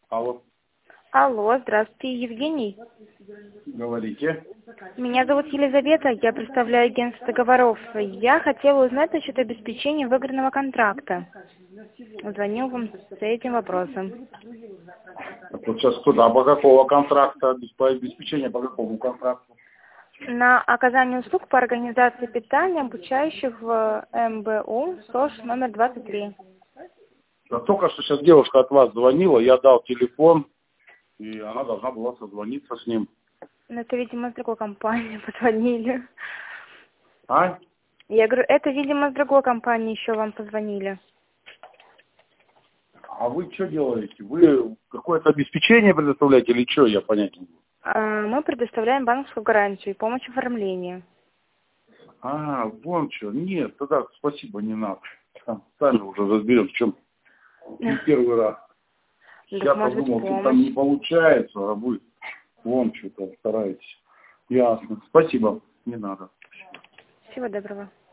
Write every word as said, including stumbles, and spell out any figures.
Алло. Алло, здравствуйте, Евгений. Говорите. Меня зовут Елизавета, я представляю агентство договоров. Я хотела узнать насчет обеспечения выигранного контракта. Звоню вам с этим вопросом. Так вот сейчас куда? По какого контракта? По обеспечению по какому контракту? На оказание услуг по организации питания обучающих в эм бэ у СОЖ номер двадцать три. Да только что сейчас девушка от вас звонила, я дал телефон, и она должна была созвониться с ним. Ну, это, видимо, с другой компании позвонили. А? Я говорю, это, видимо, с другой компании еще вам позвонили. А вы что делаете? Вы какое-то обеспечение предоставляете или что? Я понять не могу. А, Мы предоставляем банковскую гарантию и помощь в оформлении. А, вон что. Нет, тогда спасибо, не надо. Там сами уже разберем, в чем. Не первый раз. Так, Я может быть, подумал, что там помощь. не получается, а вы вон что-то стараетесь. Ясно. Спасибо. Не надо. Всего доброго.